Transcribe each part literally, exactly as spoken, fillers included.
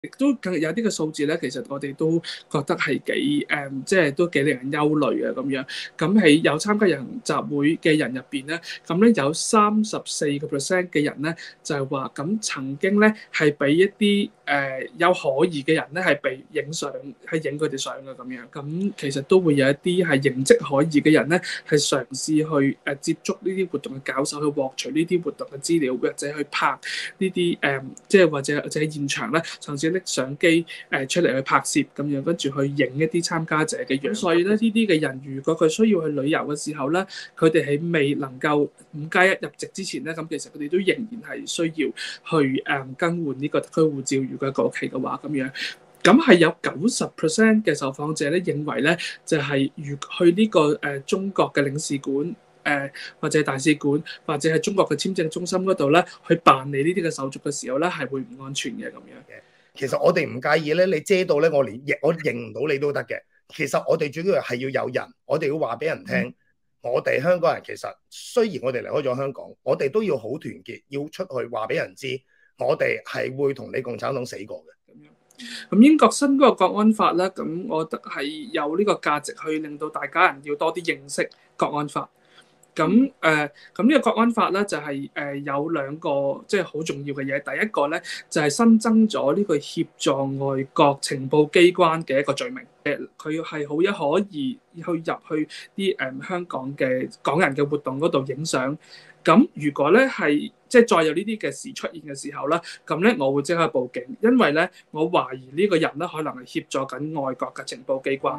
亦都更有啲嘅數字咧，其實我哋都覺得係幾誒、嗯，即係都幾令人憂慮啊咁樣。咁喺有參加遊行集會嘅人入邊咧，咁咧有三十四個 percent 嘅人咧就係話，咁曾經咧係俾一啲誒、呃、有可疑嘅人咧係被影相，係影佢哋相嘅咁樣。咁其實都會有一啲係形跡可疑嘅人咧，係嘗試去誒、呃、接觸呢啲活動嘅搞手，去獲取呢啲活動嘅資料，或者去拍呢啲誒，即係或者或者喺現場咧嘗試拎相機誒出嚟去拍攝咁樣，跟住去影一啲參加者嘅樣。所以咧，呢啲嘅人如果佢需要去旅遊嘅時候咧，佢哋喺未能夠五加一入籍之前咧，咁其實佢哋都仍然係需要去誒、嗯、更換呢個特區護照，如果過期嘅話咁樣。咁係有九十 percent 嘅受訪者咧認為咧，就係、是、如去呢、這個誒、呃、中國嘅領事館誒、呃、或者大使館或者係中國嘅簽證中心嗰度咧，去辦理呢啲嘅手續嘅時候咧，係會唔安全嘅咁樣嘅。 其實我哋唔介意咧，你遮到咧，我連認我認唔到你都得嘅。其實我哋主要係要有人，我哋要話俾人聽，嗯、我哋香港人其實雖然我哋離開咗香港，我哋都要好團結，要出去話俾人知，我哋係會同你共產黨死過嘅。 咁英國新嗰個國安法咧，咁我覺得係有呢個價值去令到大家人要多啲認識國安法。咁誒，咁呢個國安法咧就係誒有兩個即係好重要嘅嘢。第一個咧就係新增咗呢個協助外國情報機關嘅一個罪名。誒，佢係好一可以去入去啲誒香港嘅港人嘅活動嗰度影相。咁如果咧係即係再有呢啲嘅事出現嘅時候咧，咁咧我會即刻報警，因為咧我懷疑呢個人咧可能係協助緊外國嘅情報機關。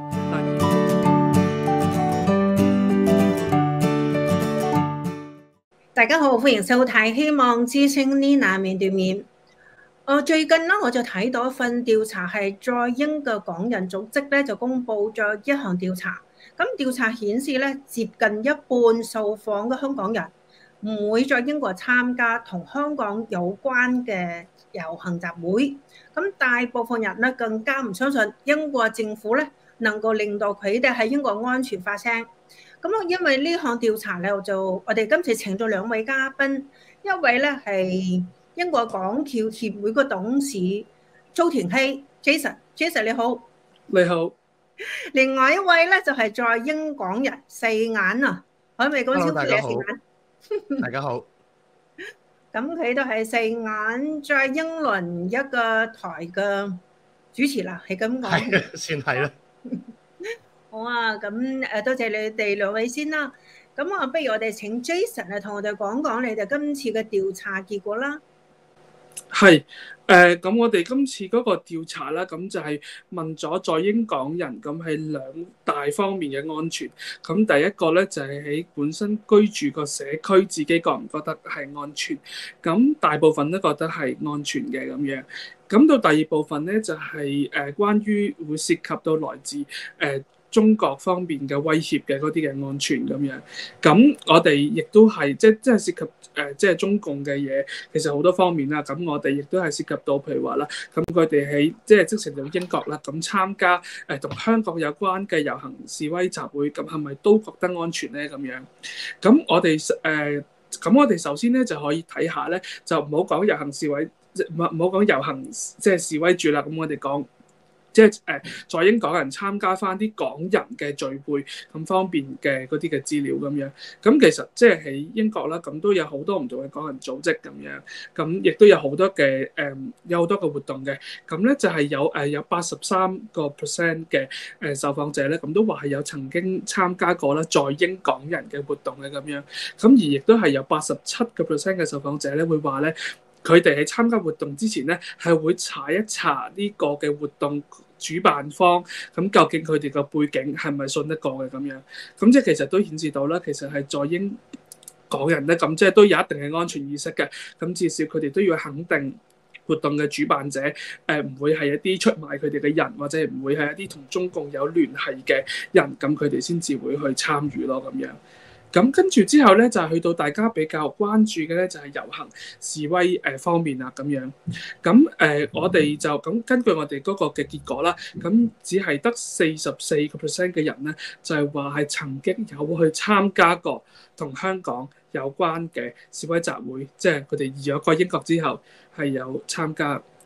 大家好，歡迎收睇《希望之聲》Nina 面對面。呃、最近咧我就睇到一份調查，係在英嘅港人組織咧就公布咗一項調查。咁調查顯示咧，接近一半受訪嘅香港人唔會在英國參加同香港有關嘅遊行集會。咁大部分人咧更加唔相信英國政府咧能夠令到佢哋喺英國安全發聲。咁因為呢項調查咧，就我哋今次請咗兩位嘉賓，一位咧係英國港僑協會嘅董事周田曦 Jason，Jason 你好。 你好。 另外一位咧就係在英港人四眼啊，可唔可以講超過你四眼？ 大家好。 咁佢都係四眼在英倫一個台嘅主持啦，係咁講。 係，算係啦。 好啊，咁誒多謝你哋兩位先啦。咁啊，不如我哋請 Jason 啊，同我哋講講你哋今次嘅調查結果啦。 係誒，咁、呃、我哋今次嗰個調查啦，咁就係問咗在英港人，咁係兩大方面嘅安全。咁第一個咧就係喺本身居住個社區，自己覺唔覺得係安全？咁大部分都覺得係安全嘅咁樣。咁到第二部分咧就係、是、誒、呃、關於會涉及到來自誒。呃中國方面嘅威脅嘅嗰啲嘅安全咁樣，咁我哋亦都係即係即係涉及誒、呃、即係中共嘅嘢，其實好多方面啦。咁我哋亦都係涉及到譬如話啦，咁佢哋喺即係即成到英國啦，咁參加誒同、呃、香港有關嘅遊行示威集會，咁係咪都覺得安全咧？咁樣，咁我哋誒咁我哋首先咧就可以睇下咧，就唔好講遊行示威，唔唔好講遊行即係示威住啦。咁我哋講。即係誒，在英港人參加翻啲港人嘅聚會咁方便嘅嗰啲嘅資料咁樣，咁其實即係喺英國啦，咁都有好多唔同嘅港人組織咁樣，咁亦都有好多嘅誒、嗯，有好多嘅活動嘅，咁咧就係有誒有八十三個 percent 嘅誒受訪者咧，咁都話係有曾經參加過啦，在英港人嘅活動嘅咁樣，咁而亦都係有八十七個 percent 嘅受訪者咧會話咧。佢哋喺參加活動之前咧，係會查一查呢個嘅活動主辦方，咁究竟佢哋個背景係咪信得過嘅咁樣？咁即係其實都顯示到啦，其實係在英港人咧，咁即係都有一定嘅安全意識嘅。咁至少佢哋都要肯定活動嘅主辦者，誒、呃、唔會係一啲出賣佢哋嘅人，或者唔會係一啲同中共有聯繫嘅人，咁佢哋先至會去參與咯咁樣。咁跟住之後咧，就係、是、去到大家比較關注嘅咧，就係、是、遊行示威誒方面啦，咁樣。咁誒、呃，我哋就咁根據我哋嗰個嘅結果啦，咁只係得四十四個 percent 嘅人咧，就係話係曾經有去參加過同香港有關嘅示威集會，即係佢哋移咗過英國之後係有參加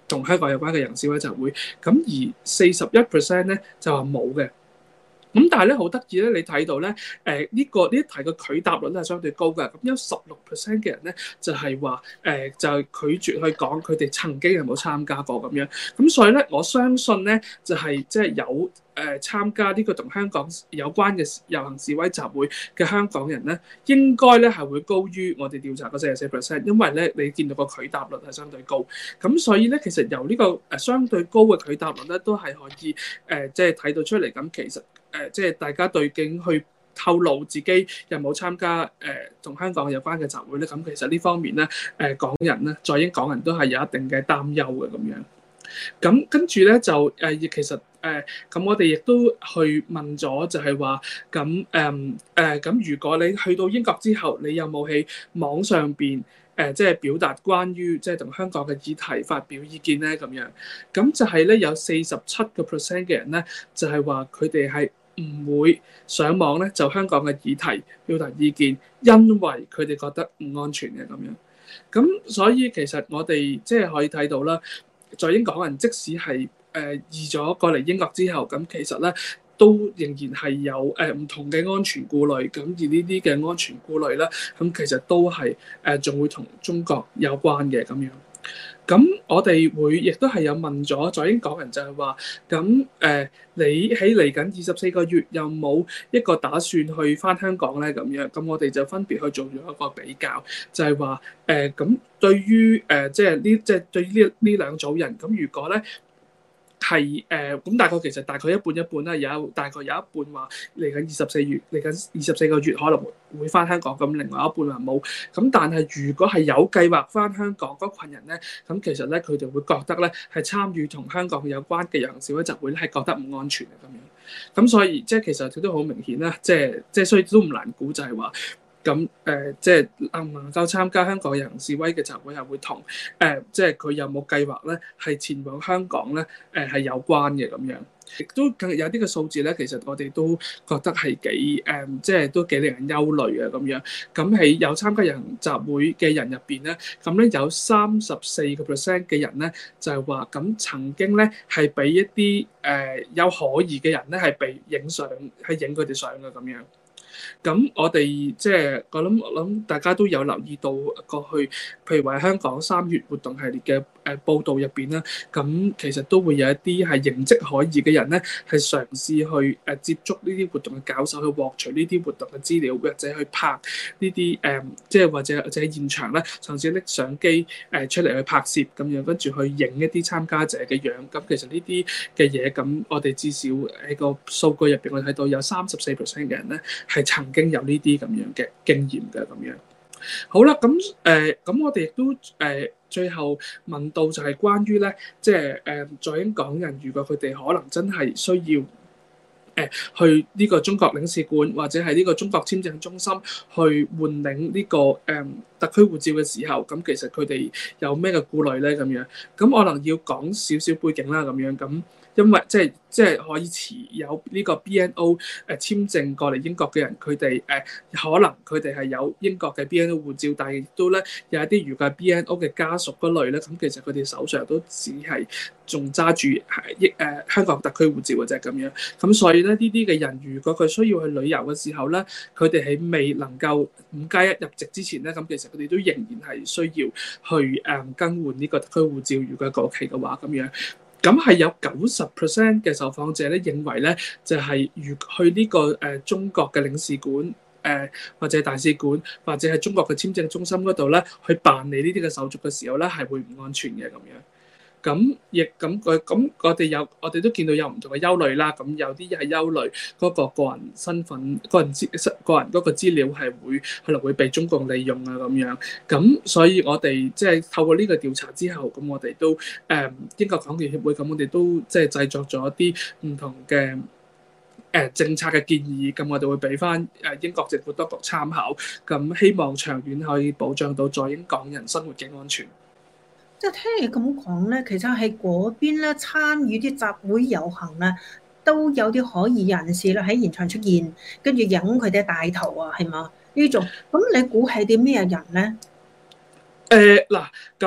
同香港有關嘅遊行示威集會，咁而四十一 percent 咧就話冇嘅。咁但係咧好得意咧，你睇到咧，誒、呃、呢、這個呢一題嘅拒答率咧係相對高嘅，咁有十六 percent 嘅人咧就係話誒就係、是、拒絕去講佢哋曾經有冇參加過咁樣，咁所以咧我相信咧就係即係有誒、呃、參加呢個同香港有關嘅遊行示威集會嘅香港人咧，應該咧係會高於我哋調查嘅四十四 percent，因為咧你見到個拒答率係相對高，咁所以咧其實由呢個誒相對高嘅拒答率咧都係可以誒即係睇到出嚟，咁其實。誒、呃，即係大家對警去透露自己有冇參加誒同、呃、香港有關嘅集會咧，咁其實呢方面咧，誒、呃、港人咧，在英港人都係有一定嘅擔憂嘅咁樣。咁跟住咧就誒、呃，其實誒，咁、呃、我哋亦都去問咗，就係話咁誒誒，咁、呃呃、如果你去到英國之後，你有冇喺網上邊？誒、呃，即係表達關於即係同香港嘅議題發表意見咧，咁樣，咁就係咧有四十七個 percent 嘅人咧，就係話佢哋係唔會上網咧就香港嘅議題表達意見，因為佢哋覺得唔安全嘅咁樣。咁所以其實我哋即係可以睇到啦，在英港人即使係誒移咗過嚟英國之後，咁其實咧，都仍然係有誒唔同嘅安全顧慮，咁而呢啲嘅安全顧慮咧，咁其實都係誒仲會同中國有關嘅咁樣。咁我哋會亦都係有問咗在英港人就係話，咁誒你喺嚟緊二十四個月有冇一個打算去返香港咧？咁樣，咁我哋就分別去做咗一個比較，就係話誒咁對於誒即係呢即係對於呢呢兩組人，咁如果咧。係誒咁大概其實大概一半一半啦，有大概有一半話嚟緊二十四月嚟緊二十四個月可能會翻香港，咁另外一半話冇。咁但係如果係有計劃翻香港嗰群人咧，咁其實咧佢哋會覺得咧係參與同香港有關嘅遊行示威集會咧係覺得唔安全嘅咁樣。咁所以即係其實佢都好明顯啦，即係即係所以都唔難估就係話。咁誒、呃，即係能唔能夠參加香港遊行示威嘅集會，係會同誒、呃，即係佢有冇計劃咧，係前往香港咧，誒、呃、係有關嘅咁樣。亦都更有啲嘅數字咧，其實我哋都覺得係幾誒、呃，即係都幾令人憂慮嘅咁樣。咁喺有參加遊行集會嘅人入邊咧，咁咧有三十四個 percent 嘅人咧，就係話咁曾經咧係俾一啲誒、呃、有可疑嘅人咧係被影相，係影佢哋相嘅咁樣。咁我哋即係我諗，我諗大家都有留意到過去，譬如話香港三月活動系列嘅誒報導入邊啦，咁其實都會有一啲係形跡可疑嘅人咧，係嘗試去誒接觸呢啲活動嘅搞手，去獲取呢啲活動嘅資料，或者去拍呢啲誒，即係或者或者喺現場咧嘗試拎相機誒出嚟去拍攝咁樣，跟住去影一啲參加者嘅樣。咁其實呢啲嘅嘢，咁我哋至少喺個數據入邊，我睇到有三十四 percent 嘅人咧係曾經有呢啲咁樣嘅經驗嘅咁樣。好啦，咁誒咁我哋亦都誒、呃、最後問到就係關於咧，即係誒在英港人，如果佢哋可能真係需要誒、呃、去呢個中國領事館或者係呢個中國簽證中心去換領呢、這個誒、呃、特區護照嘅時候，咁其實佢哋有咩嘅顧慮咧？咁樣咁可能要講少少背景啦，咁樣咁。因為即係即係可以持有呢個 B N O 誒簽證過嚟英國嘅人，佢哋誒可能佢哋係有英國嘅 B N O 護照，但係亦都咧有一啲如果係 B N O 嘅家屬嗰類咧，咁其實佢哋手上都只係仲揸住係英誒香港特區護照嘅啫咁樣。咁所以咧呢啲嘅人，如果佢需要去旅遊嘅時候咧，佢哋喺未能夠五加一入籍之前咧，咁其實佢哋都仍然係需要去誒更換呢個特區護照，如果過期嘅話咁樣。咁係有九十 percent 嘅受訪者咧認為咧，就係如去呢個誒中國嘅領事館誒或者大使館或者係中國嘅簽證中心嗰度咧，去辦理呢啲嘅手續嘅時候咧，係會唔安全嘅咁樣。咁亦咁佢咁我哋有我哋都見到有唔同嘅憂慮啦。咁有啲係憂慮嗰個個人身份、個人資個人嗰個資料係會可能會被中共利用啊咁樣。咁所以我哋即係透過呢個調查之後，咁我哋都誒、嗯、英國港協協會咁，我哋都即係製作咗一啲唔同嘅誒、呃、政策嘅建議。咁我哋會俾翻誒英國政府當局參考。咁希望長遠可以保障到在英港人生活嘅安全。 即係聽你咁講咧，其實喺嗰邊咧參與啲集會遊行咧，都有啲可疑人士咧喺現場出現，跟住影佢哋帶頭啊，係嘛呢種？咁你估係啲咩人咧？ 誒嗱、呃，咁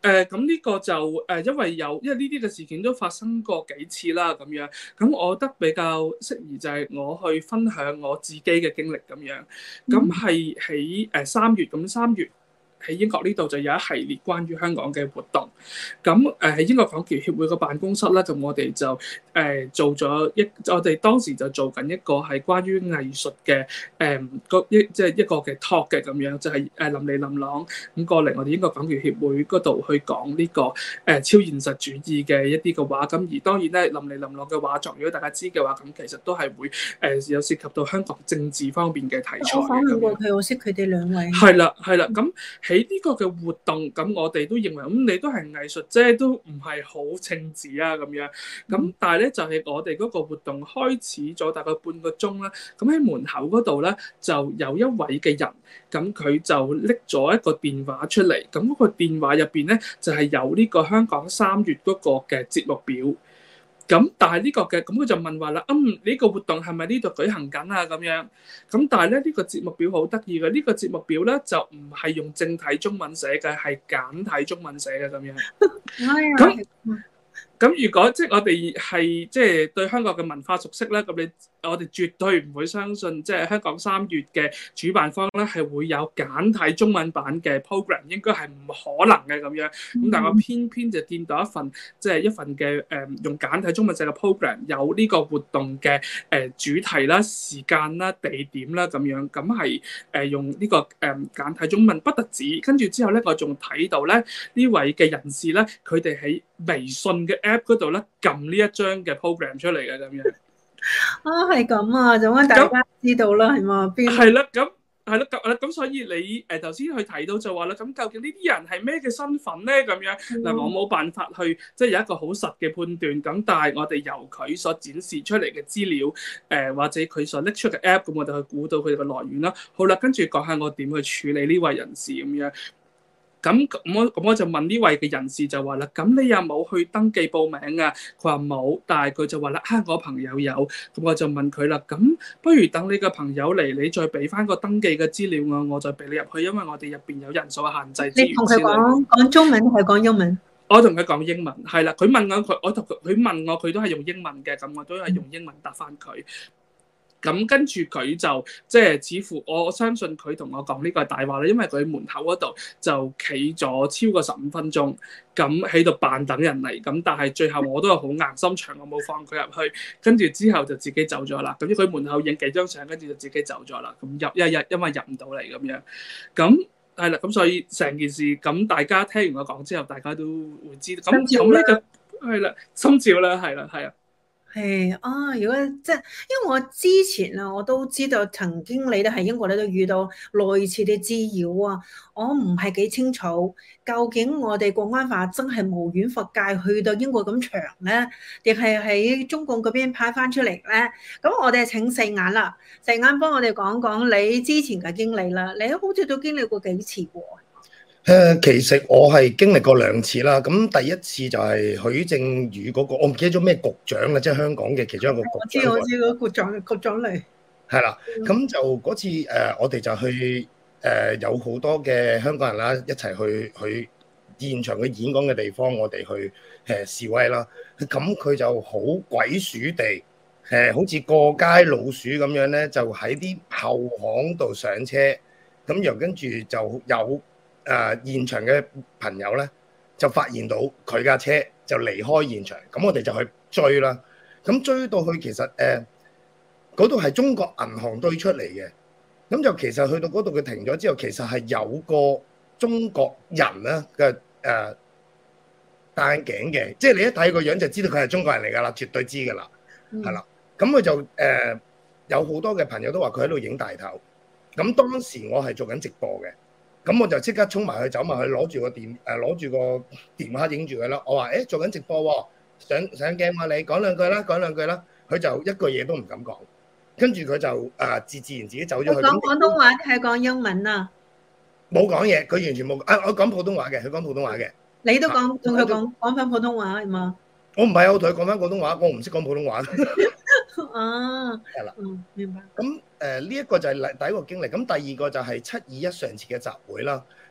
誒咁呢個就誒、呃，因為有因為呢啲嘅事件都發生過幾次啦，咁樣咁我覺得比較適宜就係我去分享我自己嘅經歷咁樣。咁係喺誒三月，咁三月喺英國呢度就有一系列關於香港嘅活動。咁誒喺英國港僑協會個辦公室啦，咁我哋就誒、呃、做咗一，我哋當時就做緊一個係關於藝術嘅誒個一即係一個嘅 talk 嘅咁樣，就係、是、誒林李林朗咁過嚟我哋英國港僑協會嗰度去講呢、這個誒、呃、超現實主義嘅一啲嘅畫。咁而當然咧，林李林朗嘅畫作，如果大家知嘅話，咁其實都係會誒、呃、有涉及到香港政治方面嘅題材。 我訪問過佢，我識佢哋兩位。 係啦，係啦，咁喺呢個嘅活動，咁我哋都認為，咁、嗯、你都係藝術啫，都唔係好稱職啊咁樣。咁但係咧，就係、是、我哋嗰個活動開始咗大概半個鐘啦。咁喺門口嗰度咧，就有一位嘅人，咁佢就拎咗一個電話出嚟。咁嗰個電話入邊咧，就係、是、有呢個香港三月嗰個嘅節目表。咁但係呢個嘅，咁佢就問話啦，嗯，呢、這個活動係咪呢度舉行緊啊？咁樣，咁但係咧呢、這個節目表好得意嘅，呢、這個節目表咧就唔係用正體中文寫嘅，係簡體中文寫嘅咁樣。咁咁如果即係我哋係即係對香港嘅文化熟悉咧，咁你我哋絕對唔會相信，即係香港三月嘅主辦方咧係會有簡體中文版嘅 program，應該係唔可能嘅咁樣。咁但係我偏偏就見到一份即係一份嘅誒、呃、用簡體中文寫嘅 program，有呢個活動嘅誒、呃、主題啦、時間啦、地點啦咁樣，咁係誒用呢、這個誒、呃、簡體中文不特止，跟住之後咧我仲睇到咧呢位嘅人士咧，佢哋喺微信嘅 app 嗰度咧撳呢一張嘅 program 出嚟嘅咁樣。 啊，係咁啊，就咁大家知道啦，係嘛？邊係啦，咁係啦，咁咁所以你誒頭先去提到就話啦，咁究竟呢啲人係咩嘅身份咧？咁樣嗱，嗯、我冇辦法去即係有一個好實嘅判斷。咁但係我哋由佢所展示出嚟嘅資料，誒、呃、或者佢所拎出嘅 app，咁我哋去估到佢哋嘅來源啦。好啦，跟住講下我點去處理呢位人士咁樣。咁咁我咁我就問呢位嘅人士就話啦，咁你有冇去登記報名啊？佢話冇，但係佢就話啦，啊我朋友有，咁我就問佢啦，咁不如等你個朋友嚟，你再俾翻個登記嘅資料我，我再俾你入去，因為我哋入邊有人數限制。 你同佢講講中文定係講英文？ 我同佢講英文，係啦，佢問我佢，我同佢佢問我佢都係用英文嘅，咁我都係用英文答翻佢。咁跟住佢就即係似乎我相信佢同我講呢個係大話啦，因為佢喺門口嗰度就企咗超過十五分鐘，咁喺度扮等人嚟，咁但係最後我都係好硬心腸，我冇放佢入去，跟住之後就自己走咗啦。咁佢門口影幾張相，跟住就自己走咗啦。咁入一日因為入唔到嚟咁樣，咁係啦，咁所以成件事咁大家聽完我講之後，大家都會知道。咁咁呢個係啦，心照啦，係啦，係啊。 係啊，如果即係，因為我之前啊，我都知道曾經你都喺英國咧都遇到類似嘅滋擾啊，我唔係幾清楚究竟我哋國安法真係無遠弗屆去到英國咁長咧，定係喺中共嗰邊派翻出嚟咧？咁我哋請四眼啦，四眼幫我哋講講你之前嘅經歷啦，你好似都經歷過幾次喎？ 誒，其實我係經歷過兩次啦。咁第一次就係許正宇嗰個，我唔記得咗咩局長啦，即係香港嘅其中一個局長。 我知我知嗰個局長局長嚟。係啦，咁就嗰次誒，我哋就去誒，有好多嘅香港人啦，一齊去去現場嘅演講嘅地方，我哋去誒示威啦。咁佢就好鬼鼠地誒，好似過街老鼠咁樣咧，就喺啲後巷度上車，咁又跟住就有。誒、呃、現場嘅朋友咧，就發現到佢架車就離開現場，咁我哋就去追啦。咁追到去其實誒嗰度係中國銀行對出嚟嘅，咁就其實去到嗰度佢停咗之後，其實係有個中國人咧嘅誒戴眼鏡嘅，即係你一睇個樣就知道佢係中國人嚟㗎啦，絕對知㗎啦，係啦、嗯。咁佢就誒、呃、有好多嘅朋友都話佢喺度影大頭，咁當時我係做緊直播嘅。咁我就即刻衝埋去，走埋去攞住個電誒攞住個電話影住佢啦。我話：誒、欸、做緊直播喎，上上鏡啊！你講兩句啦，講兩句啦。佢就一句嘢都唔敢講，跟住佢就誒、呃、自自然自己走咗去。 講廣東話定係講英文啊？ 冇講嘢，佢完全冇。啊，我講普通話嘅，佢講普通話嘅。你都講同佢講講翻普通話係嘛？ 我唔係，我同佢講翻普通話，我唔識講普通話。 啊， 係啦， 嗯，明白。 咁誒呢一個就係第一個經歷，咁第二個就係七二一上次嘅集會啦。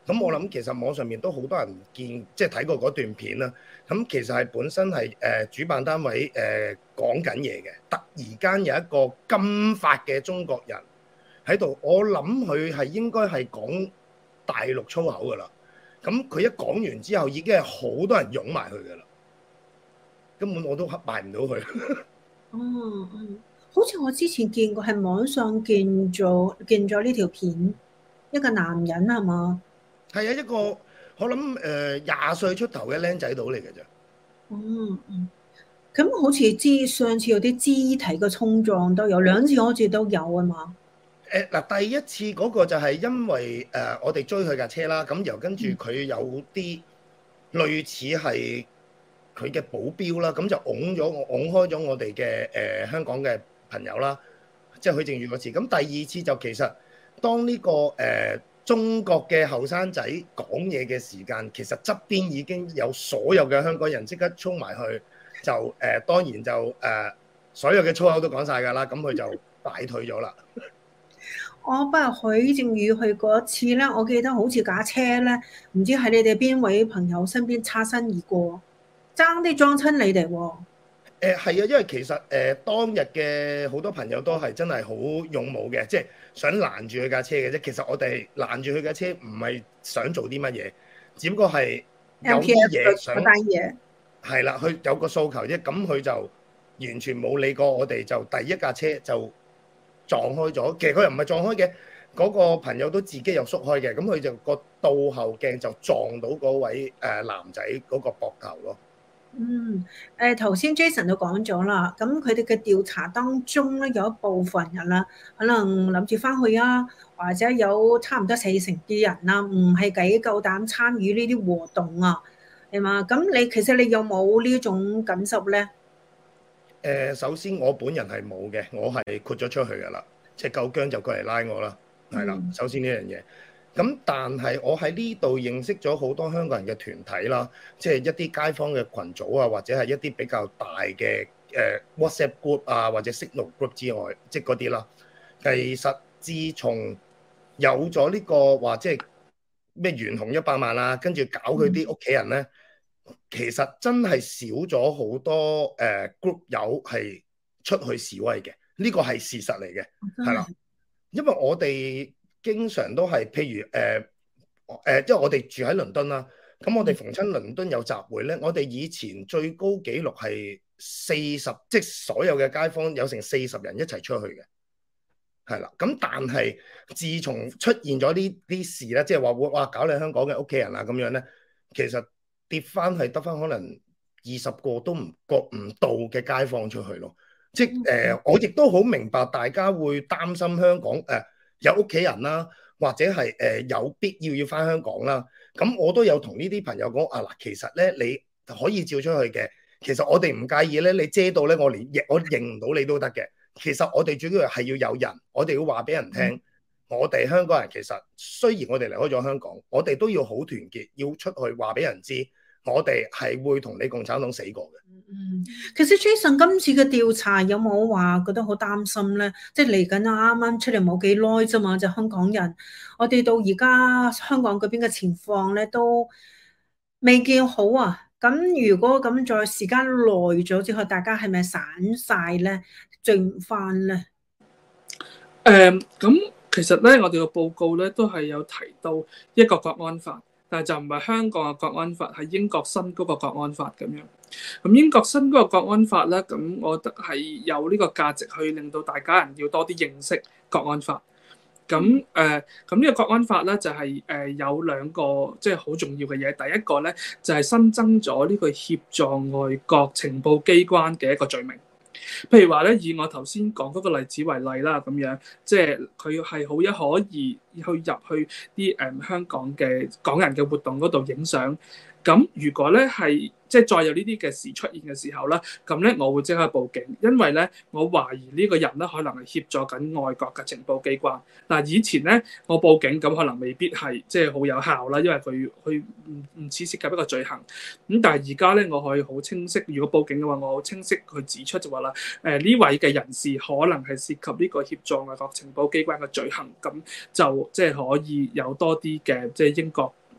咁我諗其實網上面都好多人見，即係睇過嗰段片啦。咁其實係本身係誒、呃、主辦單位誒講緊嘢嘅，突然間有一個金髮嘅中國人喺度，我諗佢係應該係講大陸粗口噶啦。咁佢一講完之後，已經係好多人湧埋去噶啦，根本我都埋唔到佢。 哦哦，好似我之前見過，係網上見咗見咗呢條片，一個男人係嘛？ 係啊，一個我諗誒廿歲出頭嘅僆仔到嚟嘅啫。 哦哦，咁好似之上次有啲肢體嘅衝撞都有，兩次好似都有啊嘛。 誒嗱，第一次嗰個就係因為誒、呃、我哋追佢架車啦，咁由跟住佢有啲類似係佢嘅保鏢啦，咁就擁咗我擁開咗我哋嘅誒香港嘅朋友啦，即係許正宇嗰次。咁第二次就其實當呢、這個誒、呃、中國嘅後生仔講嘢嘅時間，其實側邊已經有所有嘅香港人即刻衝埋去，就誒、呃、當然就誒、呃、所有嘅粗口都講晒㗎啦，咁佢就敗退咗啦。 我不過許正宇去嗰次咧，我記得好似架車咧，唔知喺你哋邊位朋友身邊擦身而過，爭啲撞親你哋喎。 誒係啊，因為其實誒、呃、當日嘅好多朋友都係真係好勇武嘅，即係想攔住佢架車嘅啫。其實我哋攔住佢架車唔係想做啲乜嘢，只不過係有啲嘢想帶嘢。 係啦，佢有個訴求啫。咁佢就完全冇理過我哋，就第一架車就撞開咗。其實佢又唔係撞開嘅，嗰、那個朋友都自己又縮開嘅。咁佢就個倒後鏡就撞到嗰位誒男仔嗰個膊頭咯。 嗯，誒頭先 Jason 都講咗啦，咁佢哋嘅調查當中咧，有一部分人啦，可能諗住翻去啊，或者有差唔多四成嘅人啦，唔係幾夠膽參與呢啲活動啊，係嘛？咁你其實你有冇呢種感受咧？ 誒、呃，首先我本人係冇嘅，我係豁咗出去噶啦，即係夠薑就過嚟拉我啦，係啦。首先呢樣嘢。咁但係我喺呢度認識咗好多香港人嘅團體啦，即係一啲街坊嘅群組啊，或者係一啲比較大嘅誒 WhatsApp group 啊，或者 Signal group 之外，即係嗰啲啦。其實自從有咗呢個話，即係咩懸紅一百萬啊，跟住搞佢啲屋企人咧，其實真係少咗好多誒 group 友係出去示威嘅，呢個係事實嚟嘅，係啦，因為我哋經常都係，譬如誒誒、呃呃，即係我哋住喺倫敦啦。咁我哋逢親倫敦有集會咧，我哋以前最高紀錄係四十，即係所有嘅街坊有成四十人一齊出去嘅，係啦。咁但係自從出現咗呢啲事咧，即係話會哇搞你香港嘅屋企人啊咁樣咧，其實跌翻係得翻可能二十個都唔覺唔到嘅街坊出去咯。即係誒、呃，我亦都好明白大家會擔心香港誒。呃有屋企人啦，或者係誒有必要要翻香港啦。咁我都有同呢啲朋友講啊嗱，其實咧你可以照出去嘅。其實我哋唔介意咧，你遮到咧，我連我認唔到你都得嘅。其實我哋最緊要係要有人，我哋要話俾人聽，嗯、我哋香港人其實雖然我哋離開咗香港，我哋都要好團結，要出去話俾人知，我哋係會同你共產黨死過嘅。 嗯，其實 Jason 今次嘅調查有冇話覺得好擔心咧？即係嚟緊啊，啱啱出嚟冇幾耐啫嘛，就香港人，我哋到而家香港嗰邊嘅情況咧都未見好啊。咁如果咁再時間耐咗之後，大家係咪散晒咧，聚唔翻咧？ 誒、嗯，咁其實咧，我哋個報告咧都係有提到一個國安法。但係就唔係香港嘅國安法，係英國新嗰個國安法咁樣。咁英國新嗰個國安法咧，咁我覺得係有呢個價值去令到大家人要多啲認識國安法。咁誒，咁、呃、呢個國安法咧就係、是、誒、呃、有兩個即係好重要嘅嘢。第一個咧就係、是、新增咗呢個協助外國情報機關嘅一個罪名。譬如話咧，以我頭先講嗰個例子為例啦，咁樣即係佢係好一可以去入去啲誒、嗯、香港嘅港人嘅活動嗰度影相。咁如果咧係即係再有呢啲嘅事出現嘅時候咧，咁咧我會即刻報警，因為咧我懷疑呢個人咧可能係協助緊外國嘅情報機關。嗱，以前咧我報警咁可能未必係即係好有效啦，因為佢佢唔唔似涉及一個罪行。咁但係而家咧我可以好清晰，如果報警嘅話，我好清晰去指出就話啦，誒、呃、呢位嘅人士可能係涉及呢個協助外國情報機關嘅罪行，咁就即係可以有多啲嘅即係英國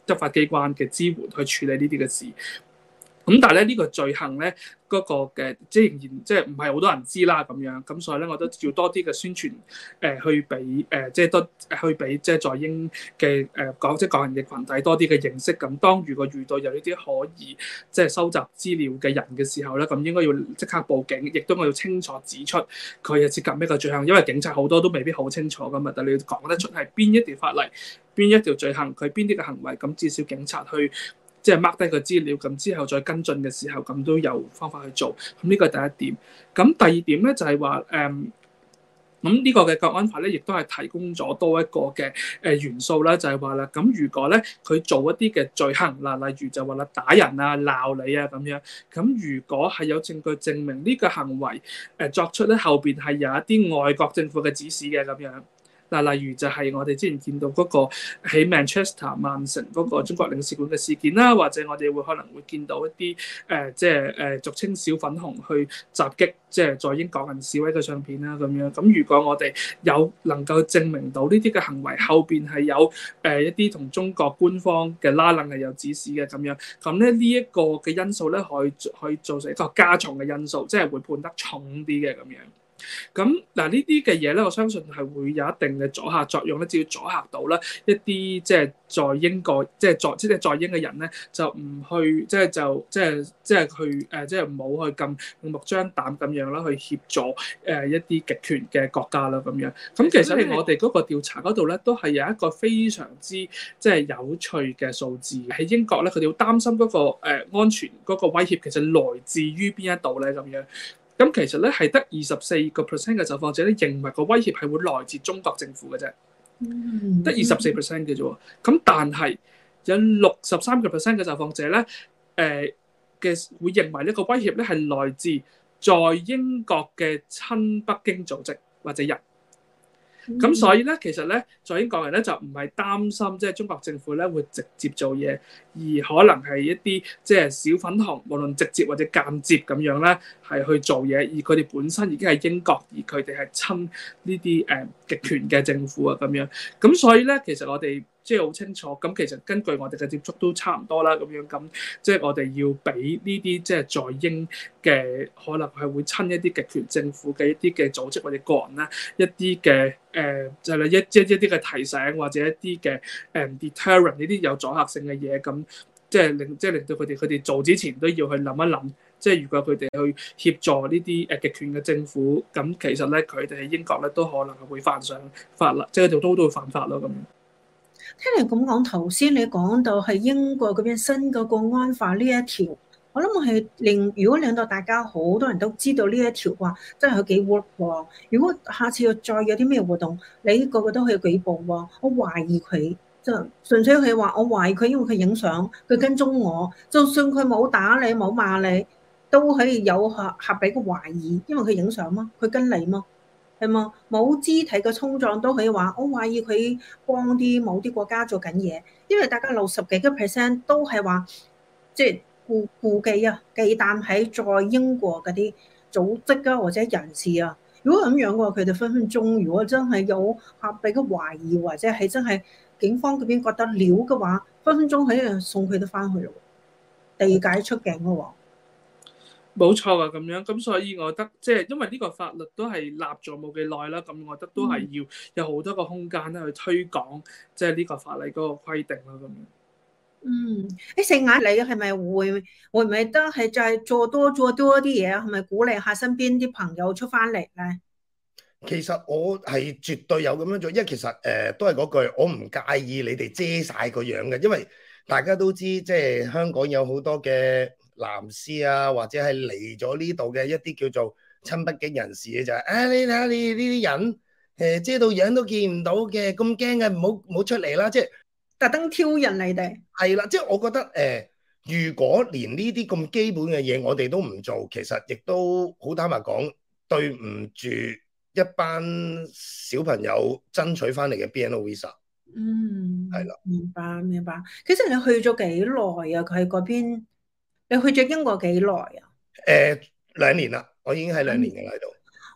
執法機關嘅支援去處理呢啲嘅事。咁但係咧呢、這個罪行咧嗰、那個嘅即係仍然即係唔係好多人知啦咁樣，咁所以咧我都要多啲嘅宣傳誒、呃、去俾誒、呃、即係多去俾即係在英嘅誒港即係港人嘅群體多啲嘅認識。咁當如果遇到有呢啲可以即係收集資料嘅人嘅時候咧，咁應該要即刻報警，亦都我要清楚指出佢係涉及咩個罪行，因為警察好多都未必好清楚噶嘛，但你要講得出係邊一條法例、邊一條罪行、佢邊啲嘅行為，咁至少警察去。即係 mark 低個資料，咁之後再跟進嘅時候，咁都有方法去做。咁呢個係第一點。咁第二點咧就係話誒，咁、嗯、呢個嘅國安法咧，亦都係提供咗多一個嘅誒元素啦，就係話啦，咁如果咧佢做一啲嘅罪行嗱，例如就話啦打人啊、鬧你啊咁樣，咁如果係有證據證明呢個行為誒作出咧後邊係有一啲外國政府嘅指使嘅咁樣。嗱，例如就係我哋之前見到嗰個喺 Manchester 曼城嗰個中國領事館嘅事件啦，或者我哋會可能會見到一啲誒、呃，即係誒、呃、俗稱小粉紅去襲擊，即係在英港人示威嘅相片啦咁樣。咁如果我哋有能夠證明到呢啲嘅行為後邊係有誒、呃、一啲同中國官方嘅拉楞係有指示嘅咁樣，咁咧呢一個嘅因素咧可以可以造成一個加重嘅因素，即係會判得重啲嘅咁樣。咁嗱呢啲嘅嘢咧，我相信係會有一定嘅阻嚇作用咧，只要阻嚇到啦一啲即係在英國即係在即係在英嘅人咧，就唔去即係就即係即係去誒即係唔好去咁明目張膽咁樣啦，去協助誒一啲極權嘅國家啦咁樣。咁其實喺我哋嗰個調查嗰度咧，都係有一個非常之即係有趣嘅數字。喺英國咧，佢哋好擔心嗰個誒安全嗰個威脅，其實來自於邊一度咧咁樣。咁其實咧係得二十四個 percent 嘅受訪者咧認為個威脅係會來自中國政府嘅啫，得二十四 percent 嘅啫喎。咁但係有六十三個 percent 嘅受訪者咧，誒、呃、嘅會認為呢個威脅咧係來自在英國嘅親北京組織或者人。咁、嗯、所以咧，其實咧，在英國人咧就唔係擔心即係中國政府咧會直接做嘢，而可能係一啲即係小粉紅，無論直接或者間接咁樣咧，係去做嘢，而佢哋本身已經係英國，而佢哋係親呢啲誒極權嘅政府啊咁樣。咁所以咧，其實我哋即係好清楚，咁其實根據我哋嘅接觸都差唔多啦，咁樣咁即係我哋要俾呢啲即係在英嘅可能係會親一啲極權政府嘅一啲嘅組織或者個人啦，一啲嘅誒就係、是、一即係一啲嘅提醒或者一啲嘅誒 deterrent 呢啲有阻嚇性嘅嘢，咁即係令即係令到佢哋佢哋做之前都要去諗一諗，即係如果佢哋去協助呢啲誒極權嘅政府，咁其實咧佢哋喺英國咧都可能係會犯上法律，即係都都都會犯法咯咁。 聽你咁講，頭先你講到係英國嗰邊新嘅國安法呢一條，我諗我係令如果令到大家好多人都知道呢一條話，真係佢幾 work 喎。如果下次再有啲咩活動，你個個都可以舉報喎。我懷疑佢，就純粹係話我懷疑佢，因為佢影相，佢跟蹤我，就算佢冇打你冇罵你，都可以有合合理嘅懷疑，因為佢影相嘛，佢跟你嘛。係嘛？冇肢體嘅衝撞都可以話，我懷疑佢幫啲某啲國家做緊嘢，因為大家六十幾個 percent 都係話，即係顧顧忌啊，忌憚喺在英國嗰啲組織啊或者人士啊。如果咁樣嘅話，佢哋分分鐘，如果真係有合理嘅懷疑，或者係真係警方嗰邊覺得料嘅話，分分鐘可以送佢哋翻去咯，地解出境嘅喎。 冇錯啊，咁樣咁所以我覺得即係因為呢個法律都係立咗冇幾耐啦，咁我覺得都係要有好多個空間咧去推廣即係呢個法例嗰個規定啦，咁樣。 嗯，誒四眼你係咪會會唔會都係再做多做多啲嘢啊？係咪鼓勵下身邊啲朋友出翻嚟咧？ 其實我係絕對有咁樣做，因為其實誒、呃、都係嗰句，我唔介意你哋遮晒個樣嘅，因為大家都知即係香港有好多嘅藍絲啊，或者係嚟咗呢度嘅一啲叫做親北京人士嘅就係、是，啊你睇下你呢啲人，誒、呃、遮到樣都見唔到嘅，咁驚嘅，唔好唔好出嚟啦，即係特登挑人你哋。 係啦，即係我覺得誒、呃，如果連呢啲咁基本嘅嘢我哋都唔做，其實亦都好坦白講，對唔住一班小朋友爭取翻嚟嘅 B N O Visa。 嗯， 係啦， 明白明白。其實你去咗幾耐啊？佢喺嗰邊，你去咗英國幾耐啊？ 誒、呃，兩年啦，我已經喺兩年嘅喺度。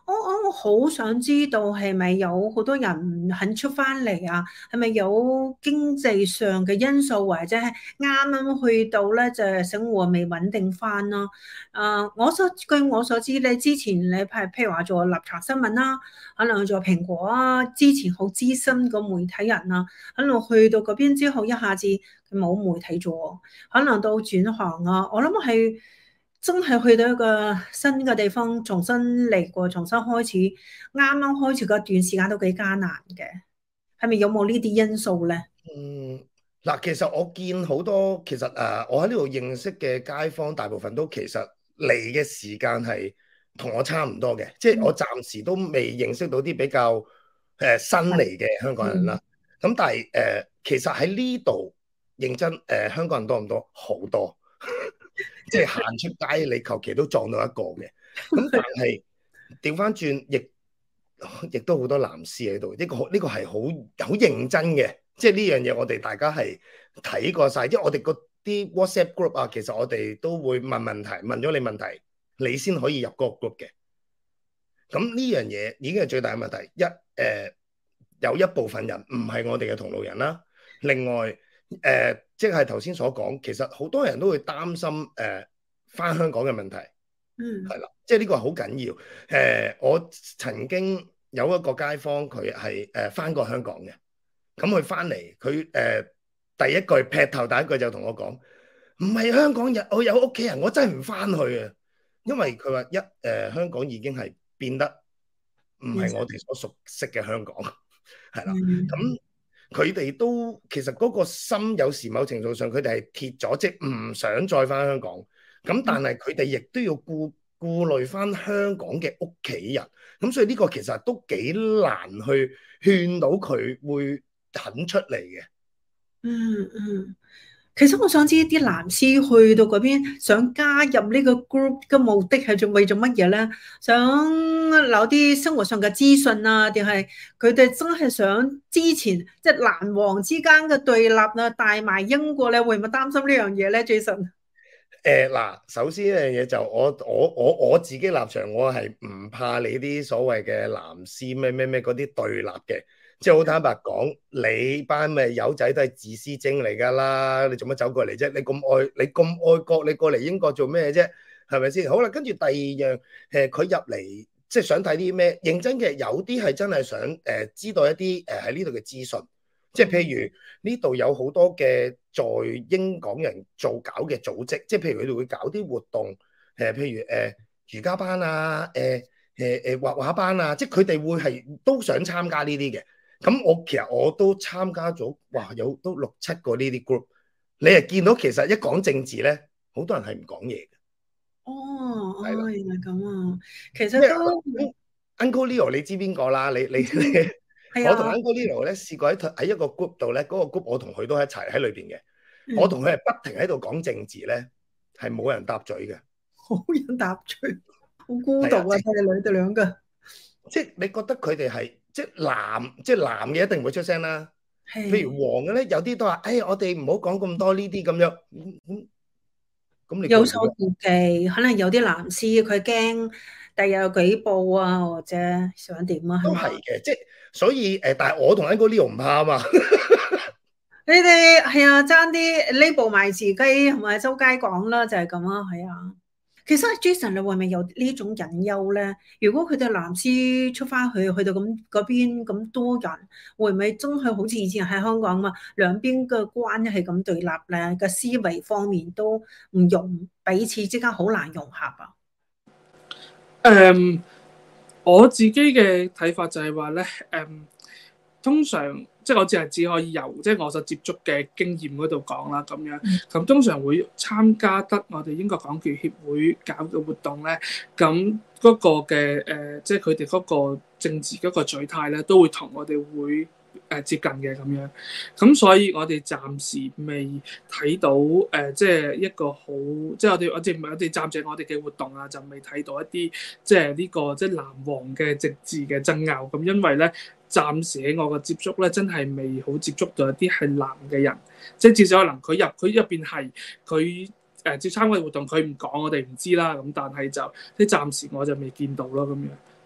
我我我好想知道係咪有好多人唔肯出翻嚟啊？係咪有經濟上嘅因素，或者係啱啱去到咧就係生活未穩定翻咯？誒、我所據我所知咧，之前你係譬如話做立場新聞啦，可能做蘋果啊，之前好資深個媒體人啊，可能去到嗰邊之後一下子佢冇媒體做，可能到轉行啊，我諗係。真係去到一個新嘅地方，重新嚟過，重新開始，啱啱開始嗰段時間都幾艱難嘅，係咪有冇呢啲因素咧？ 嗯，嗱，其實我見好多，其實誒、呃，我喺呢度認識嘅街坊，大部分都其實嚟嘅時間係同我差唔多嘅，即係我暫時都未認識到啲比較誒、呃、新嚟嘅香港人啦。咁、嗯、但係誒、呃，其實喺呢度認真誒、呃，香港人多唔多？好多。即係行出街，你求其都撞到一個嘅。咁但係調翻轉，亦亦都好多藍絲喺度。呢個呢個係好好認真嘅。即係呢樣嘢，我哋大家係睇過晒。即係我哋嗰啲 WhatsApp group 啊，其實我哋都會問問題，問咗你問題，你先可以入嗰個 group 嘅。咁呢樣嘢已經係最大嘅問題。一誒、呃，有一部分人唔係我哋嘅同路人啦。另外誒、呃，即係頭先所講，其實好多人都會擔心誒返、呃、香港嘅問題， 嗯， 係啦，即係呢個係好緊要。誒、呃，我曾經有一個街坊，佢係誒返過香港嘅，咁佢返嚟，佢誒、呃、第一句劈頭第一句就同我講：唔係香港人，我有屋企人，我真係唔返去啊！因為佢話一誒、呃、香港已經係變得唔係我哋所熟悉嘅香港，係啦，咁、嗯。佢哋都其實嗰個心有時某程度上佢哋係鐵咗，即係唔想再翻香港。咁但係佢哋亦都要顧顧慮翻香港嘅屋企人。咁所以呢個其實都幾難去勸到佢會肯出嚟嘅。 嗯嗯。其實我想知啲藍絲去到嗰邊想加入呢個 group 嘅目的係做為咗乜嘢咧？想攞啲生活上嘅資訊啊，定係佢哋真係想之前即係藍黃之間嘅對立啊，帶埋英國咧，會唔會擔心呢樣嘢咧？Jason？ 誒嗱，首先呢樣嘢就我我我我自己立場，我係唔怕你啲所謂嘅藍絲咩咩咩嗰啲對立嘅。即係好坦白講，你班咩友仔都係自私精嚟㗎啦！你做乜走過嚟啫？你咁愛你咁愛國，你過嚟英國做咩啫？係咪先？好啦，跟住第二樣，誒佢入嚟即係想睇啲咩？認真嘅有啲係真係想誒、呃、知道一啲誒喺呢度嘅資訊，即係譬如呢度有好多嘅在英港人做搞嘅組織，即係譬如佢哋會搞啲活動，誒、呃、譬如誒、呃、瑜伽班啊，誒誒誒畫畫班啊，即係佢哋會係都想參加呢啲嘅。咁我其實我都參加咗，哇！有都六七個呢啲 group，你係見到其實一講政治咧，好多人係唔講嘢嘅。 哦， 係啦， 哦，原來咁啊，其實都 Uncle Leo 你知邊個啦？你你你，我同 Uncle Leo 咧試過喺喺一個 group 度咧，嗰個 group 我同佢都一齊喺裏邊嘅。我同佢係不停喺度講政治咧，係冇人答嘴嘅。 冇人答嘴，好孤獨啊！佢哋兩對兩個， 即係你覺得佢哋係？即係藍，即係藍嘅一定唔會出聲啦。譬如黃嘅咧，有啲都話，誒，我哋唔好講咁多呢啲咁樣。咁咁你有所顧忌，可能有啲藍絲佢驚第日有舉報啊，或者想點啊？ 都係嘅，即係所以誒，但係我同 Uncle Leo 唔怕啊嘛。 你哋係啊，爭啲呢部賣自己同埋周街講啦，就係咁啦，係啊。其實 Jason 你會唔會有呢種隱憂咧？如果佢哋藍絲出翻去，去到咁嗰邊咁多人，會唔會真係好似以前喺香港嘛？兩邊嘅關係咁對立咧，個思維方面都唔融，彼此之間好難融合啊。 誒、um, 我自己嘅睇法就係話咧，誒、um, 通常即係我只係只可以由即係我所接觸嘅經驗嗰度講啦，咁樣咁通常會參加得我哋英國港僑協會搞嘅活動咧，咁嗰個嘅誒、呃，即係佢哋嗰個政治嗰個取態咧，都會同我哋會誒接近嘅咁樣，咁所以我哋暫時未睇到誒、呃，即係一個好，即係我哋我哋唔係我哋暫時我哋嘅活動啊，就未睇到一啲即係呢、這個即係藍黃嘅政治嘅爭拗，咁因為咧暫時喺我嘅接觸咧，真係未好接觸到一啲係藍嘅人，即係至少可能佢入佢入邊係佢誒接參加嘅活動，佢唔講我哋唔知啦，咁但係就即係暫時我就未見到咯咁樣。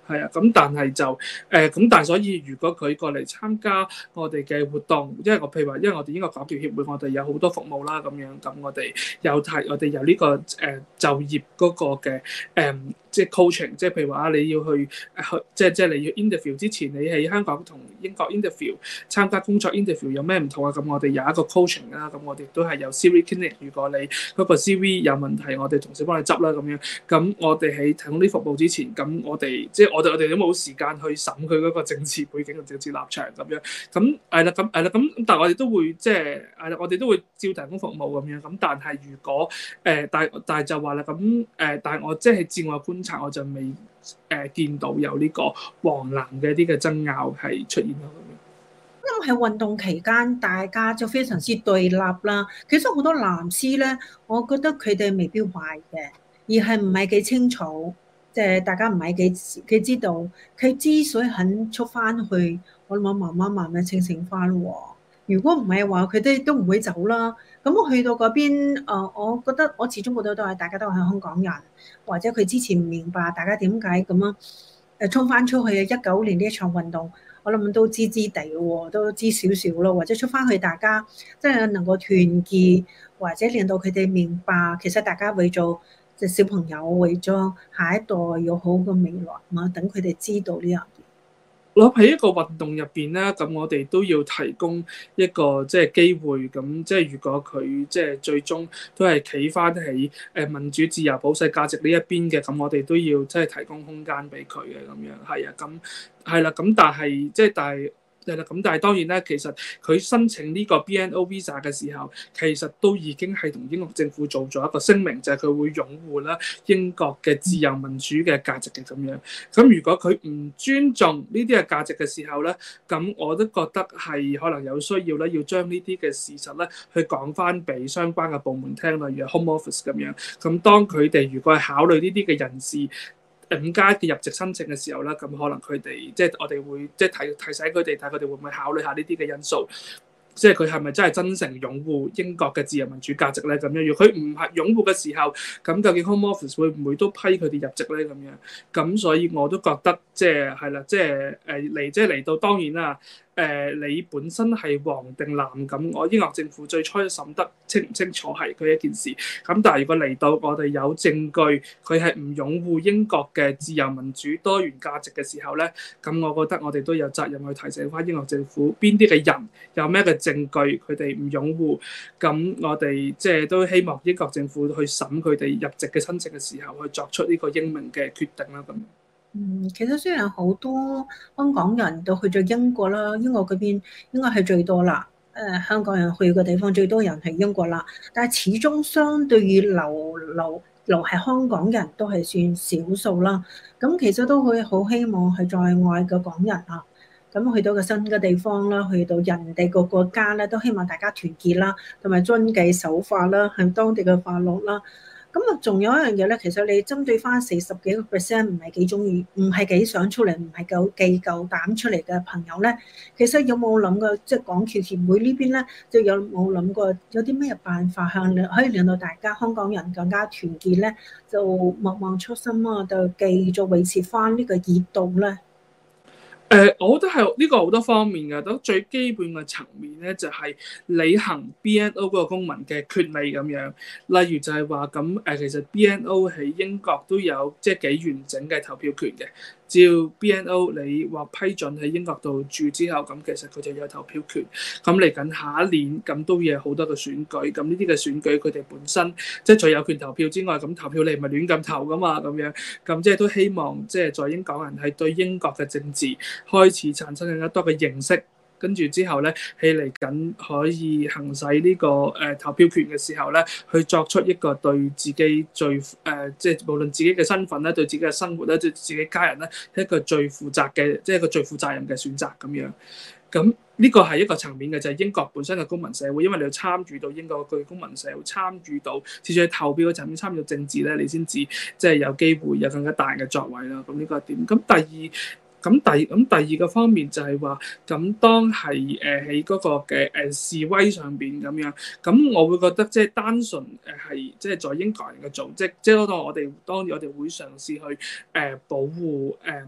係啊，咁但係就誒咁、呃，但係所以如果佢過嚟參加我哋嘅活動，因為我譬如話，因為我哋英國港僑協會，我哋有好多服務啦，咁樣咁我哋有提，我哋有呢、這個誒、呃、就業嗰個嘅誒、呃，即係 coaching，即係譬如話你要去去，即係即係你要 interview 之前，你喺香港同英國 interview 參加工作 interview 有咩唔同啊？咁我哋有一個 coaching 啦，咁我哋都係有 C V clinic， 如果你嗰個 C V 有問題，我哋同時幫你執啦，咁樣。咁我哋喺提供啲服務之前，咁我哋即係我哋我哋都冇時間去審佢嗰個政治背景同政治立場咁樣。咁係啦，咁係啦，咁但係我哋都會即係係啦，我哋都會照提供服務咁樣。咁但係如果誒、呃，但係但係就話啦，咁誒、呃，但係我即係自我觀察，我就未誒、呃、見到有呢個黃藍嘅一啲嘅爭拗係出現咯。 因為喺運動期間，大家就非常之對立啦。其實好多藍絲咧，我覺得佢哋未必壞嘅，而係唔係幾清楚，即係大家唔係幾幾知道佢之所以肯出翻去，我諗慢慢慢慢清醒翻喎。如果唔係話，佢哋都唔會走啦。咁我去到嗰邊，誒，我覺得我始終覺得都係大家都係香港人，或者佢之前唔明白大家點解咁樣誒衝翻出去一九年呢一場運動。我諗都知知地喎，都知少少咯，或者出翻去大家即係能夠團結，或者令到佢哋明白，其實大家為咗即係小朋友，為咗下一代有好嘅未來嘛，等佢哋知道呢樣嘢。 我喺一個運動入邊咧，咁我哋都要提供一個即係機會，咁即係如果佢即係最終都係企翻喺誒民主、自由、普世價值呢一邊嘅，咁我哋都要即係提供空間俾佢嘅咁樣，係啊，咁係啦，咁但係即係但係。係啦，咁但係當然咧，其實佢申請呢個 B N O Visa 嘅時候，其實都已經係同英國政府做咗一個聲明，就係、是、佢會擁護啦英國嘅自由民主嘅價值嘅咁樣。咁如果佢唔尊重呢啲嘅價值嘅時候咧，咁我都覺得係可能有需要咧，要將呢啲嘅事實咧去講翻俾相關嘅部門聽，例如 Home Office 咁樣。咁當佢哋如果係考慮呢啲嘅人士五加嘅入籍申請嘅時候啦，咁可能佢哋即係我哋會即係提提醒佢哋，睇佢哋會唔會考慮下呢啲嘅因素，即係佢係咪真係真誠擁護英國嘅自由民主價值咧？咁樣，如果佢唔係擁護嘅時候，咁究竟 Home Office 會唔會都批佢哋入籍咧？咁樣，咁所以我都覺得即係係啦，即係誒嚟即係嚟到當然啦。誒、呃，你本身係黃定藍咁，我英國政府最初審得清唔清楚係佢一件事。咁但係如果嚟到我哋有證據，佢係唔擁護英國嘅自由民主多元價值嘅時候咧，咁我覺得我哋都有責任去提醒翻英國政府邊啲嘅人有咩嘅證據，佢哋唔擁護。咁我哋即係都希望英國政府去審佢哋入籍嘅申請嘅時候，去作出呢個英明嘅決定啦。咁。 嗯，其實雖然好多香港人都去咗英國啦，英國嗰邊應該係最多啦。誒、呃，香港人去嘅地方最多人係英國啦，但係始終相對於留留留喺香港人都係算少數啦。咁其實都會好希望係在外嘅港人啊，咁去到個新嘅地方啦，去到人哋個國家咧，都希望大家團結啦，同埋遵紀守法啦，係當地嘅法律啦。咁啊，仲有一樣嘢咧，其實你針對翻四十幾個 percent 唔係幾中意，唔係幾想出嚟，唔係夠幾夠膽出嚟嘅朋友咧，其實有冇諗過，即係港僑協會呢邊咧，就有冇諗過有啲咩辦法向可以令到大家香港人更加團結咧？就莫忘初心啊，就繼續維持翻呢個熱度咧。 誒、呃，我覺得係呢個好多方面嘅，都最基本嘅層面咧，就係、是、履行 B N O 嗰個公民嘅權利咁樣。例如就係話咁誒，其實 B N O 喺英國都有即係幾完整嘅投票權嘅。只要 B N O 你獲批准喺英國度住之後，咁其實佢就有投票權。咁嚟緊下一年咁都有好多嘅選舉，咁呢啲嘅選舉佢哋本身即係除有權投票之外，咁投票你唔係亂咁投噶嘛，咁樣咁即係都希望即係在英港人係對英國嘅政治開始產生更加多嘅認識。跟住之後咧，喺嚟緊可以行使呢、這個誒、呃、投票權嘅時候咧，去作出一個對自己最誒、呃，即係無論自己嘅身份咧，對自己嘅生活咧，對自己家人咧，一個最負責嘅，即係一個最負責任嘅選擇咁樣。咁呢個係一個層面嘅，就係、是、英國本身嘅公民社會，因為你要參與到英國嘅公民社會，參與到至少喺投票嘅層面參與到政治咧，你先至即係有機會有更加大嘅作為啦。咁呢個係點？咁第二。咁第咁第二個方面就係話，咁當係誒喺嗰個嘅誒示威上邊咁樣，咁我會覺得即係單純誒係即係在英國人嘅組織，即係當我哋當然我哋會嘗試去誒保護誒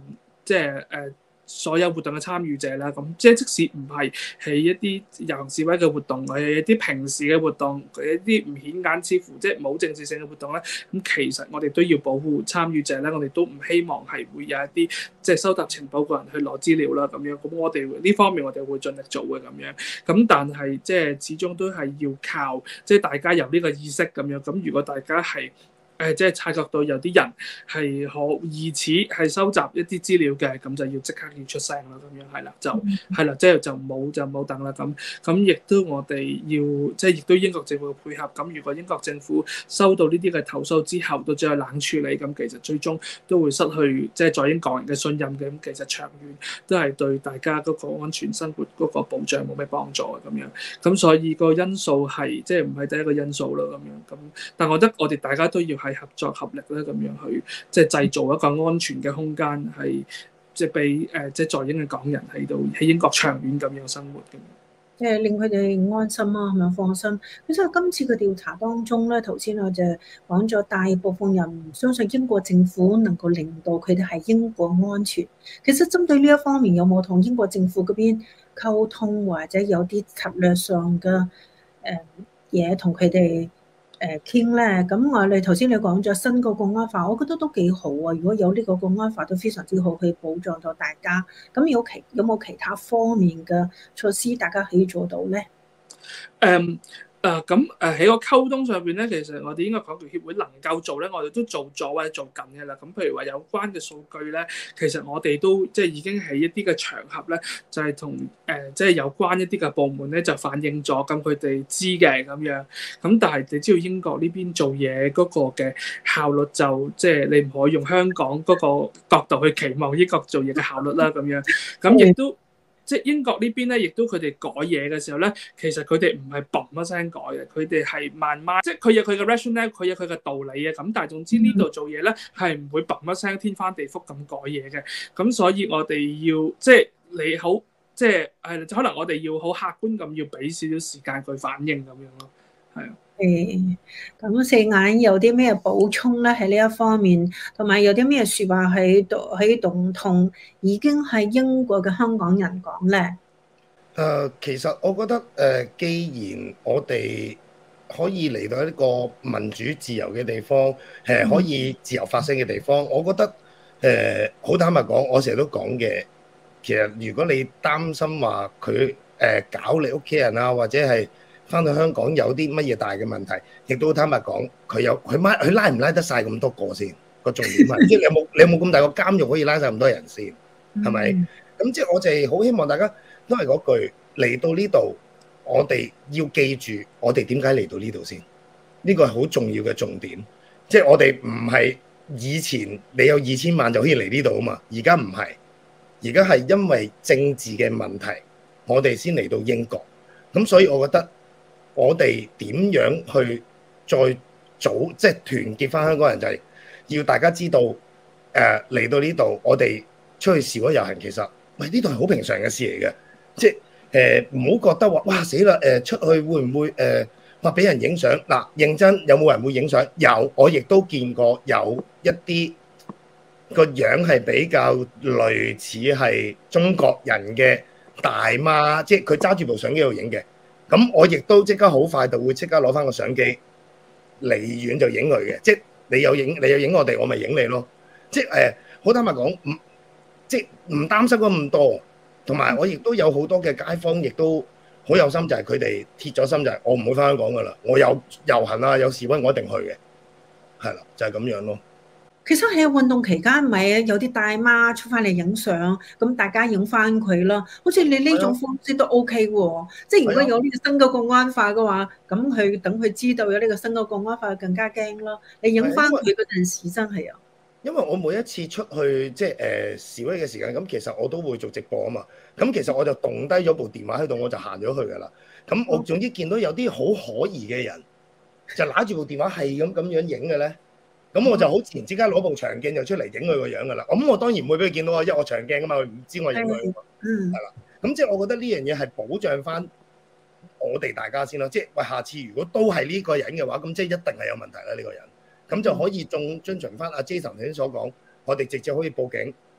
即係誒。呃所有活動嘅參與者啦，咁即係即使唔係喺一啲遊行示威嘅活動，係一啲平時嘅活動，佢一啲唔顯眼，似乎即係冇政治性嘅活動咧，咁其實我哋都要保護參與者咧，我哋都唔希望係會有一啲即係收集情報個人去攞資料啦咁樣，咁我哋呢方面我哋會盡力做嘅咁樣，咁但係即係始終都係要靠即係大家有呢個意識咁樣，咁如果大家係誒、呃、即係察覺到有啲人係可疑似係收集一啲資料嘅，咁就要即刻要出聲啦，咁樣係啦，就係啦，即係就冇就冇等啦，咁咁亦都我哋要即係亦都英國政府嘅配合，咁如果英國政府收到呢啲嘅投訴之後，都只係冷處理，咁其實最終都會失去即係在英港人嘅信任嘅，咁其實長遠都係對大家嗰個安全生活嗰個保障冇咩幫助嘅咁樣，咁所以個因素係即係唔係第一個因素啦咁樣，咁但我覺得我哋大家都要係合作合力咧，咁樣去即係製造一個安全嘅空間，係即係俾誒即係在英嘅港人喺度喺英國長遠咁樣生活嘅， 即係令佢哋安心啊，係咪放心？咁所以今次嘅調查當中咧，頭先我就講咗大部分人唔相信英國政府能夠令到佢哋喺英國安全。其實針對呢一方面，有冇同英國政府嗰邊溝通，或者有啲策略上嘅誒嘢同佢哋誒傾咧？咁我哋頭先你講咗新個國安法，我覺得都幾好啊！如果有呢個國安法都非常之好，去保障到大家。咁有其有冇其他方面嘅措施，大家可以做到咧？ 誒、um。誒咁誒喺個溝通上邊咧，其實我哋英國港僑協會能夠做咧，我哋都做咗或者做緊嘅啦。咁譬如話有關嘅數據咧，其實我哋都即係已經喺一啲嘅場合咧，就係同誒即係有關一啲嘅部門咧就反映咗，咁佢哋知嘅咁樣。咁但係你知道英國呢邊做嘢嗰個嘅效率就即係你唔可以用香港嗰個角度去期望英國做嘢嘅效率啦咁樣。咁亦都。即係英國呢邊咧，亦都佢哋改嘢嘅時候咧，其實佢哋唔係嘣一聲改嘅，佢哋係慢慢，即係佢有佢嘅 rationale，佢有佢嘅道理嘅。咁但係總之呢度做嘢咧，係唔會嘣一聲天翻地覆咁改嘢嘅。咁所以我哋要即係你好，即係係可能我哋要好客觀咁要俾少少時間佢反應咁樣咯，係啊。 誒，咁四眼有啲咩補充咧？喺呢一方面，同埋有啲咩説話喺度喺度同已經係英國嘅香港人講咧？ 誒、呃，其實我覺得誒、呃，既然我哋可以嚟到一個民主自由嘅地方，誒、呃、可以自由發聲嘅地方，我覺得誒好、呃、坦白講，我成日都講嘅，其實如果你擔心話佢誒搞你屋企人啊，或者係翻到香港有啲乜嘢大嘅問題，亦都坦白講，佢有佢拉佢拉唔拉得晒咁多個先？個重點係，即係你有冇你有冇咁大個監獄可以拉晒咁多人先？係咪？咁即係我就係好希望大家都係嗰句，嚟到呢度，我哋要記住我哋點解嚟到呢度先？呢個係好重要嘅重點。即係我哋唔係以前你有二千萬就可以嚟呢度啊嘛，而家唔係，而家係因為政治嘅問題，我哋先嚟到英國。咁所以我覺得。我哋點樣去再組即係團結翻香港人，就係要大家知道，誒、呃、嚟到呢度，我哋出去示威遊行，其實喂呢度係好平常嘅事嚟嘅，即係誒唔好覺得話哇死啦誒、呃、出去會唔會誒話俾人影相嗱？認真有冇人會影相？有，我亦都見過有一啲個樣係比較類似係中國人嘅大媽，即係佢揸住部相機度影嘅。咁我亦都即刻好快就會即刻攞翻個相機，離遠就影佢嘅，即係你有影你有影我哋，我咪影你咯。即係誒，好坦白講，唔即係唔擔心咁多。同埋我亦都有好多嘅街坊，亦都好有心，就係佢哋鐵咗心，就係我唔會翻香港噶啦。我有遊行啊，有示威，我一定去嘅。係啦，就係咁樣咯。 其實喺運動期間，咪有啲大媽出翻嚟影相，咁大家影翻佢咯。好似你呢種方式都 OK 喎。即係如果有呢個新嘅國安法嘅話，咁佢等佢知道有呢個新嘅國安法，更加驚咯。你影翻佢嗰陣時真係啊。 因為我每一次出去即係誒示威嘅時間，咁其實我都會做直播啊嘛。咁其實我就動低咗部電話喺度，我就行咗去噶啦。咁我總之見到有啲好可疑嘅人，就揦住部電話係咁咁樣影嘅咧。咁我就好自然之間攞部長鏡就出嚟影佢個樣噶啦。咁我當然唔會俾佢見到啊，因為我長鏡啊嘛，佢唔知我影佢。嗯，係啦。咁即係我覺得呢樣嘢係保障翻我哋大家先咯。即係喂，下次如果都係呢個人嘅話，咁即係一定係有問題啦。呢個人咁就可以仲遵循翻阿 Jason 頭先所講，我哋直接可以報警。咦，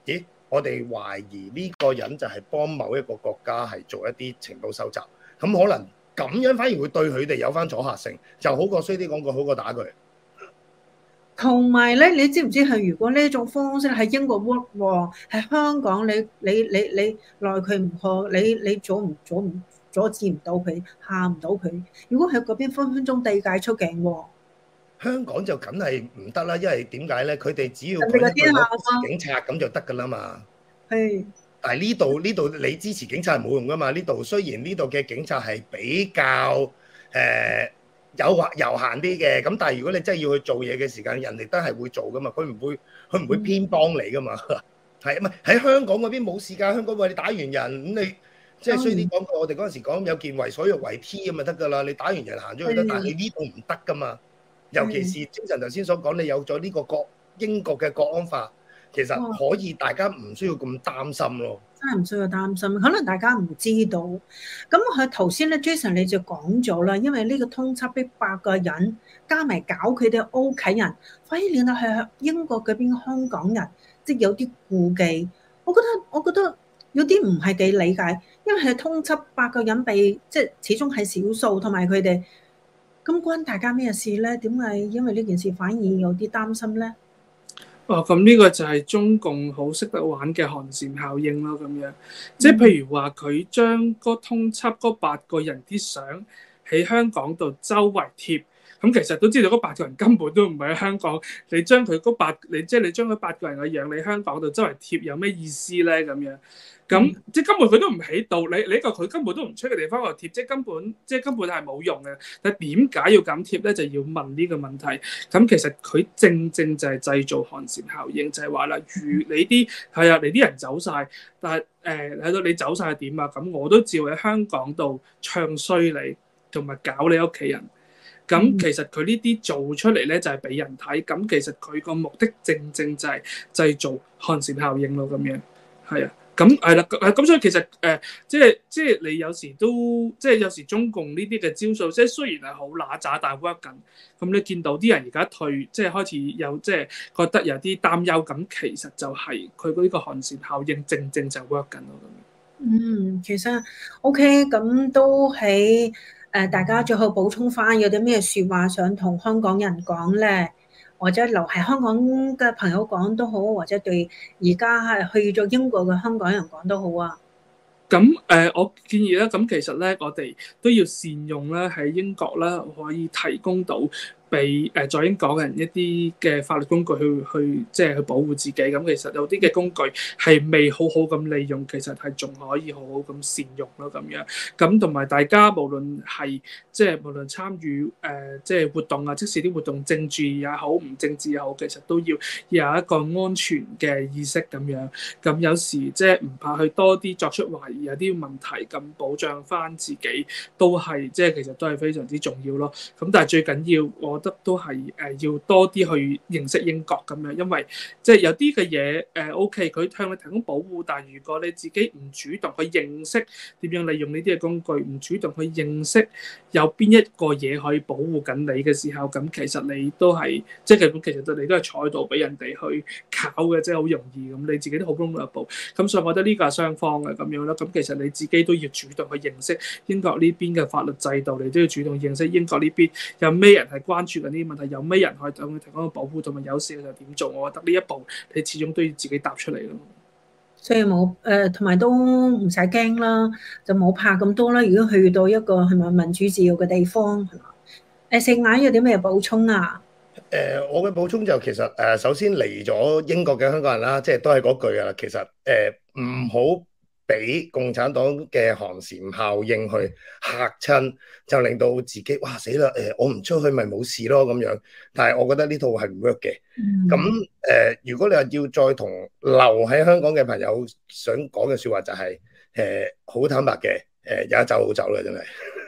我哋懷疑呢個人就係幫某一個國家係做一啲情報收集，咁可能咁樣反而會對佢哋有翻阻嚇性，就好過衰啲講句好過打佢。 同埋咧，你知唔知係如果呢種方式喺英國 work 喎，喺香港你你你你奈佢唔何，你你阻唔阻唔阻止唔到佢，嚇唔到佢。如果喺嗰邊分分鐘地界出境喎。 香港就梗係唔得啦，因為點解咧？佢哋只要人哋嗰講一句啲我支持警察咁就得噶啦嘛。 係。 但係呢度呢度你支持警察係冇用噶嘛？呢度雖然呢度嘅警察係比較誒、呃、有悠閒啲嘅，咁但係如果你真係要去做嘢嘅時間，人哋都係會做噶嘛，佢唔會佢唔會偏幫你噶嘛。係咪喺香港嗰邊冇時間？香港話你打完人咁你即係衰啲講句，我哋嗰陣時講有件為所欲為 T 咁咪得㗎啦。你打完人行咗去得，但係你呢度唔得㗎嘛。尤其是精神頭先所講，你有咗呢個國英國嘅國安法，其實可以大家唔需要咁擔心咯。 真係唔需要擔心，可能大家唔知道。咁佢頭先咧 Jason 你就講咗啦，因為呢個通緝逼八個人，加埋搞佢哋屋企人，反而令到係英國嗰邊香港人即係有啲顧忌。我覺得我覺得有啲唔係幾理解，因為係通緝八個人被即係始終係少數，同埋佢哋。咁關大家咩事咧？點解因為呢件事反而有啲擔心咧？ 哦，咁呢個就係中共好識得玩嘅寒蟬效應咯，咁樣即係譬如話佢將嗰通緝嗰八個人啲相喺香港度周圍貼，咁其實都知道嗰八個人根本都唔係喺香港，你將佢嗰八你即係你將嗰八個人嘅樣喺香港度周圍貼有咩意思咧？咁樣咁即係根本佢都唔喺度，你你個佢根本都唔出嘅地方度貼，即係根本即係根本係冇用嘅。但係點解要咁貼咧？就要問呢個問題。咁其實佢正正就係製造寒蟬效應，就係話啦，如你啲係啊，你啲人走晒，但係誒喺度你走晒點啊？咁我都照喺香港度唱衰你，同埋搞你屋企人。咁其實佢呢啲做出嚟咧就係俾人睇。咁其實佢個目的正正就係製造寒蟬效應咯。咁樣係啊。咁係啦，咁所以其實誒、呃，即係即係你有時都即係有時中共呢啲嘅招數，即係雖然係好揦渣，但係 work 緊。咁你見到啲人而家退，即係開始有即係覺得有啲擔憂，咁其實就係佢呢個寒蟬效應正正就 work 緊咯。 嗯，其實 OK，咁都喺誒、呃，大家最後補充翻，有啲咩説話想同香港人講咧？或者留喺香港嘅朋友講都好，或者對而家係去咗英國嘅香港人講都好啊。 咁誒、呃，我建議咧，咁其實咧，我哋都要善用咧喺英國咧，可以提供到俾誒在英港人一啲嘅法律工具去去即係去保護自己。咁其實有啲嘅工具係未好好咁利用，其實係仲可以好好咁善用咯。咁樣咁同埋大家無論係即係無論參與誒、呃、即係活動啊，即使啲活動政治也好，唔政治也好，其實都要有一個安全嘅意識咁樣。咁有時即係唔怕去多啲作出懷疑，有啲問題咁保障翻自己，都係即係其實都係非常之重要咯。咁但係最緊要我。我覺得都係誒要多啲去認識英國咁樣，因為即係有啲嘅嘢誒 OK，佢向你提供保護，但係如果你自己唔主動去認識點樣利用呢啲嘅工具，唔主動去認識有邊一個嘢可以保護緊你嘅時候，咁其實你都係即係其實你都係坐喺度俾人哋去搞嘅，即係好容易咁，你自己都好 vulnerable。咁所以我覺得呢個係雙方嘅咁樣啦。咁其實你自己都要主動去認識英國呢邊嘅法律制度，你都要主動認識英國呢邊有咩人係關住緊呢啲問題，有咩人可以向佢提供個保護，同埋有事就點做？我覺得呢一步你始終都要自己踏出嚟咯。 所以冇誒，同、呃、埋都唔使驚啦，就冇怕咁多啦。如果去到一個係咪民主自由嘅地方，係嘛？誒，四眼有啲咩補充啊？ 誒、呃，我嘅補充就其實誒、呃，首先嚟咗英國嘅香港人啦，即係都係嗰句啊，其實誒唔好俾共產黨嘅寒蟬效應去嚇親，就令到自己哇死啦！誒、呃，我唔出去咪冇事咯咁樣。但係我覺得呢套係唔 work 嘅。咁誒、嗯呃，如果你話要再同留喺香港嘅朋友想講嘅説話就係誒好坦白嘅，誒、呃、有一走好走啦，真係。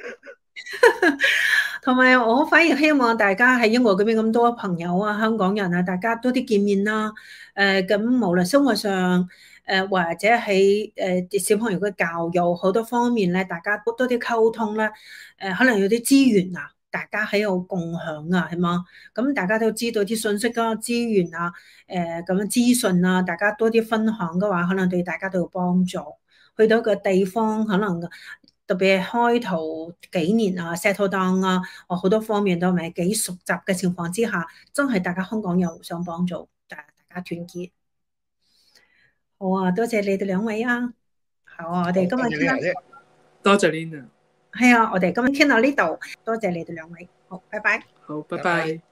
同埋我反而希望大家喺英國嗰邊咁多朋友啊、香港人啊，大家多啲見面啦。誒、呃，咁無論生活上，誒、呃、或者喺誒、呃、小朋友嘅教育好多方面咧，大家多啲溝通咧。誒、呃，可能有啲資源啊， 大家喺度共享啊，係嘛？咁大家都知道啲信息啊、資源啊、誒咁樣資訊啊，大家多啲分享嘅話，可能對大家都有幫助。去到個地方，可能特別係開頭幾年啊、settle down 啊，我好多方面都唔係幾熟習嘅情況之下，真係大家香港人互相幫助，大大家團結。好啊，多謝你哋兩位啊！好啊，我哋今日傾到， 多謝 Lina。 係啊，我哋今日傾到呢度，多謝你哋兩位，好，拜拜。 好，拜拜。